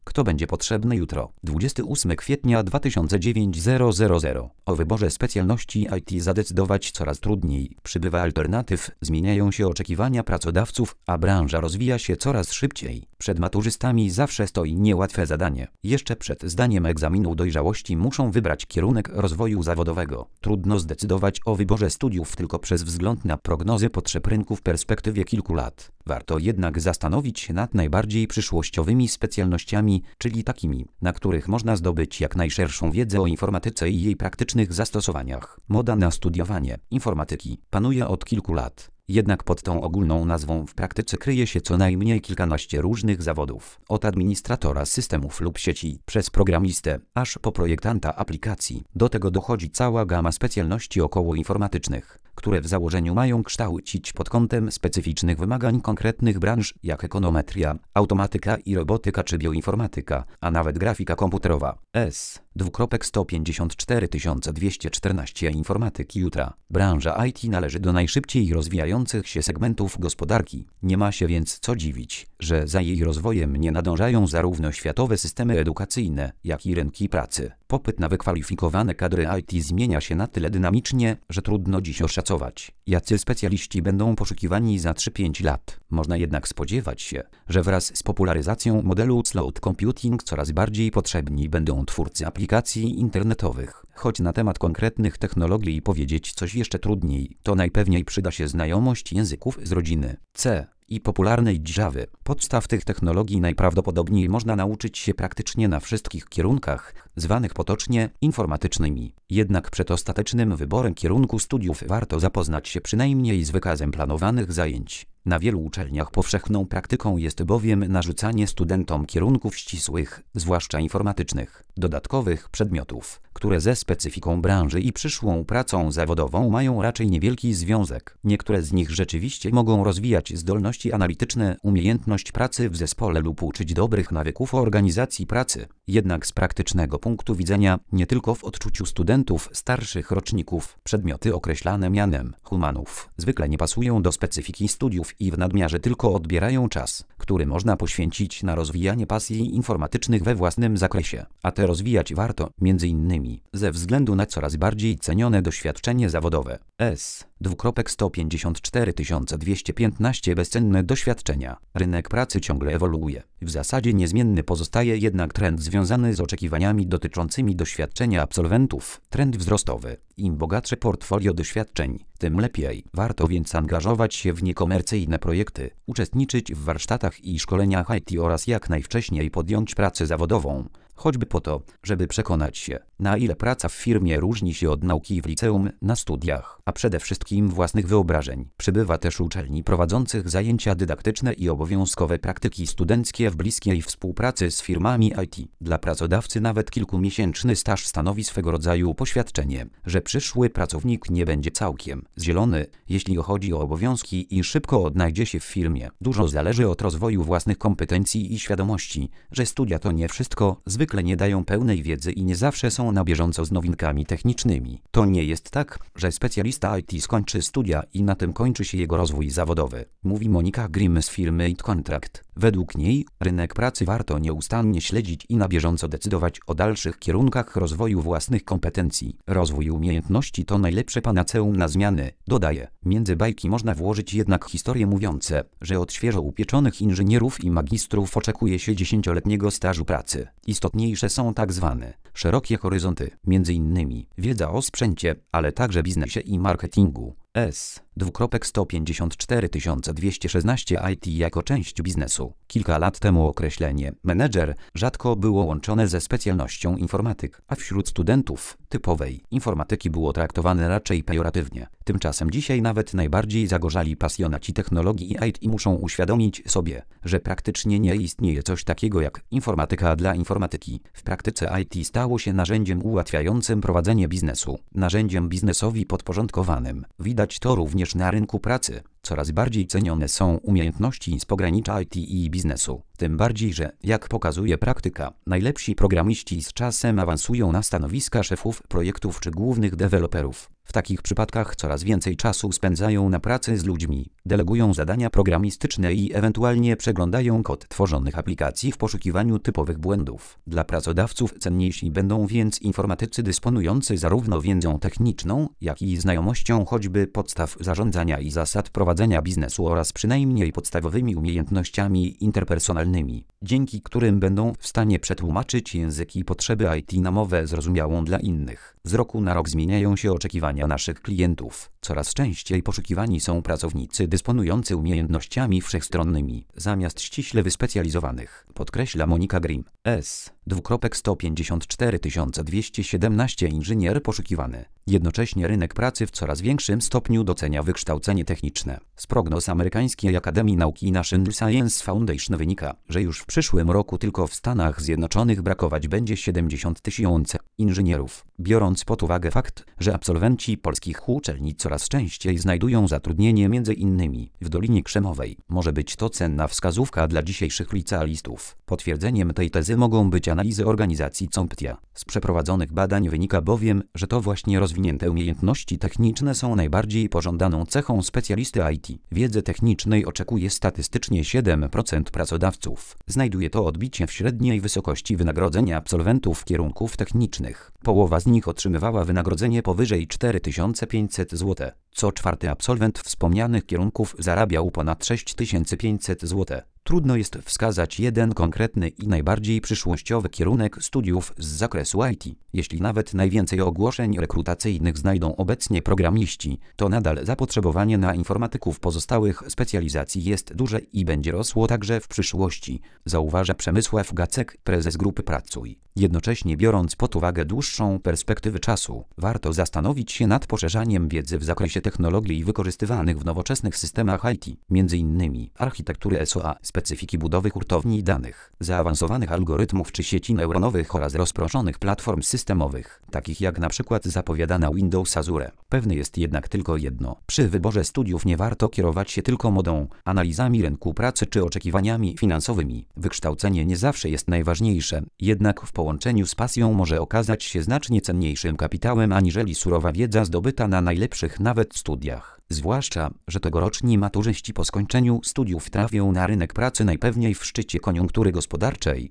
Kto będzie potrzebny jutro? 28 kwietnia 2009 O wyborze specjalności IT zadecydować coraz trudniej. Przybywa alternatyw, zmieniają się oczekiwania pracodawców, a branża rozwija się coraz szybciej. Przed maturzystami zawsze stoi niełatwe zadanie. Jeszcze przed zdaniem egzaminu dojrzałości muszą wybrać kierunek rozwoju zawodowego. Trudno zdecydować o wyborze studiów tylko przez wzgląd na prognozy potrzeb rynku w perspektywie kilku lat. Warto jednak zastanowić się nad najbardziej przyszłościowymi specjalnościami, czyli takimi, na których można zdobyć jak najszerszą wiedzę o informatyce i jej praktycznych zastosowaniach. Moda na studiowanie informatyki panuje od kilku lat. Jednak pod tą ogólną nazwą w praktyce kryje się co najmniej kilkanaście różnych zawodów. Od administratora systemów lub sieci, przez programistę, aż po projektanta aplikacji. Do tego dochodzi cała gama specjalności okołoinformatycznych, które w założeniu mają kształcić pod kątem specyficznych wymagań konkretnych branż, jak ekonometria, automatyka i robotyka czy bioinformatyka, a nawet grafika komputerowa. S:254 informatyki jutra. Branża IT należy do najszybciej rozwijających się segmentów gospodarki. Nie ma się więc co dziwić, że za jej rozwojem nie nadążają zarówno światowe systemy edukacyjne, jak i rynki pracy. Popyt na wykwalifikowane kadry IT zmienia się na tyle dynamicznie, że trudno dziś oszacować, jacy specjaliści będą poszukiwani za 3-5 lat. Można jednak spodziewać się, że wraz z popularyzacją modelu cloud computing coraz bardziej potrzebni będą twórcy aplikacji internetowych. Choć na temat konkretnych technologii powiedzieć coś jeszcze trudniej, to najpewniej przyda się znajomość języków z rodziny C i popularnej Javy. Podstaw tych technologii najprawdopodobniej można nauczyć się praktycznie na wszystkich kierunkach, zwanych potocznie informatycznymi. Jednak przed ostatecznym wyborem kierunku studiów warto zapoznać się przynajmniej z wykazem planowanych zajęć. Na wielu uczelniach powszechną praktyką jest bowiem narzucanie studentom kierunków ścisłych, zwłaszcza informatycznych, dodatkowych przedmiotów, które ze specyfiką branży i przyszłą pracą zawodową mają raczej niewielki związek. Niektóre z nich rzeczywiście mogą rozwijać zdolności analityczne, umiejętność pracy w zespole lub uczyć dobrych nawyków organizacji pracy. Jednak z praktycznego punktu widzenia, nie tylko w odczuciu studentów starszych roczników, przedmioty określane mianem humanów zwykle nie pasują do specyfiki studiów i w nadmiarze tylko odbierają czas, który można poświęcić na rozwijanie pasji informatycznych we własnym zakresie. A te rozwijać warto, m.in. ze względu na coraz bardziej cenione doświadczenie zawodowe. S:254 bezcenne doświadczenia. Rynek pracy ciągle ewoluuje. W zasadzie niezmienny pozostaje jednak trend związany z oczekiwaniami dotyczącymi doświadczenia absolwentów. Trend wzrostowy. Im bogatsze portfolio doświadczeń, tym lepiej. Warto więc angażować się w niekomercyjne projekty, uczestniczyć w warsztatach i szkoleniach IT oraz jak najwcześniej podjąć pracę zawodową. Choćby po to, żeby przekonać się, na ile praca w firmie różni się od nauki w liceum, na studiach, a przede wszystkim własnych wyobrażeń. Przybywa też uczelni prowadzących zajęcia dydaktyczne i obowiązkowe praktyki studenckie w bliskiej współpracy z firmami IT. Dla pracodawcy nawet kilkumiesięczny staż stanowi swego rodzaju poświadczenie, że przyszły pracownik nie będzie całkiem zielony, jeśli chodzi o obowiązki i szybko odnajdzie się w firmie. Dużo zależy od rozwoju własnych kompetencji i świadomości, że studia to nie wszystko, zwykle nie dają pełnej wiedzy i nie zawsze są na bieżąco z nowinkami technicznymi. To nie jest tak, że specjalista IT skończy studia i na tym kończy się jego rozwój zawodowy, mówi Monika Grimm z firmy IT Contract. Według niej rynek pracy warto nieustannie śledzić i na bieżąco decydować o dalszych kierunkach rozwoju własnych kompetencji. Rozwój umiejętności to najlepsze panaceum na zmiany, dodaje. Między bajki można włożyć jednak historie mówiące, że od świeżo upieczonych inżynierów i magistrów oczekuje się 10-letniego stażu pracy. Istotniejsze są tak zwane szerokie horyzonty, m.in. wiedza o sprzęcie, ale także biznesie i marketingu. S:254 IT jako część biznesu. Kilka lat temu określenie menedżer rzadko było łączone ze specjalnością informatyk, a wśród studentów typowej informatyki było traktowane raczej pejoratywnie. Tymczasem dzisiaj nawet najbardziej zagorzali pasjonaci technologii i IT muszą uświadomić sobie, że praktycznie nie istnieje coś takiego jak informatyka dla informatyki. W praktyce IT stało się narzędziem ułatwiającym prowadzenie biznesu, narzędziem biznesowi podporządkowanym. Widać to również na rynku pracy. Coraz bardziej cenione są umiejętności z pogranicza IT i biznesu. Tym bardziej, że, jak pokazuje praktyka, najlepsi programiści z czasem awansują na stanowiska szefów projektów czy głównych deweloperów. W W takich przypadkach coraz więcej czasu spędzają na pracy z ludźmi, delegują zadania programistyczne i ewentualnie przeglądają kod tworzonych aplikacji w poszukiwaniu typowych błędów. Dla pracodawców cenniejsi będą więc informatycy dysponujący zarówno wiedzą techniczną, jak i znajomością choćby podstaw zarządzania i zasad prowadzenia biznesu oraz przynajmniej podstawowymi umiejętnościami interpersonalnymi, dzięki którym będą w stanie przetłumaczyć język i potrzeby IT na mowę zrozumiałą dla innych. Z roku na rok zmieniają się oczekiwania naszych klientów. Coraz częściej poszukiwani są pracownicy dysponujący umiejętnościami wszechstronnymi, zamiast ściśle wyspecjalizowanych, podkreśla Monika Grimm. 154 217 inżynier poszukiwany. Jednocześnie rynek pracy w coraz większym stopniu docenia wykształcenie techniczne. Z prognoz amerykańskiej Akademii Nauki National Science Foundation wynika, że już w przyszłym roku tylko w Stanach Zjednoczonych brakować będzie 70 000 inżynierów. Biorąc pod uwagę fakt, że absolwenci polskich uczelni coraz częściej znajdują zatrudnienie m.in. w Dolinie Krzemowej, może być to cenna wskazówka dla dzisiejszych licealistów. Potwierdzeniem tej tezy mogą być analizy organizacji CompTIA. Z przeprowadzonych badań wynika bowiem, że to właśnie rozwinięte umiejętności techniczne są najbardziej pożądaną cechą specjalisty IT. Wiedzy technicznej oczekuje statystycznie 7% pracodawców. Znajduje to odbicie w średniej wysokości wynagrodzenia absolwentów kierunków technicznych. Połowa z nich otrzymywała wynagrodzenie powyżej 4500 zł. Co czwarty absolwent wspomnianych kierunków zarabiał ponad 6500 zł. Trudno jest wskazać jeden konkretny i najbardziej przyszłościowy kierunek studiów z zakresu IT. Jeśli nawet najwięcej ogłoszeń rekrutacyjnych znajdą obecnie programiści, to nadal zapotrzebowanie na informatyków pozostałych specjalizacji jest duże i będzie rosło także w przyszłości, zauważa Przemysław Gacek, prezes grupy Pracuj. Jednocześnie biorąc pod uwagę dłuższą perspektywę czasu, warto zastanowić się nad poszerzaniem wiedzy w zakresie technologii wykorzystywanych w nowoczesnych systemach IT, m.in. architektury SOA, specyfiki budowy hurtowni danych, zaawansowanych algorytmów czy sieci neuronowych oraz rozproszonych platform systemowych, takich jak np. zapowiadana Windows Azure. Pewne jest jednak tylko jedno. Przy wyborze studiów nie warto kierować się tylko modą, analizami rynku pracy czy oczekiwaniami finansowymi. Wykształcenie nie zawsze jest najważniejsze, jednak w połączeniu z pasją może okazać się znacznie cenniejszym kapitałem aniżeli surowa wiedza zdobyta na najlepszych nawet studiach. Zwłaszcza, że tegoroczni maturzyści po skończeniu studiów trafią na rynek pracy najpewniej w szczycie koniunktury gospodarczej.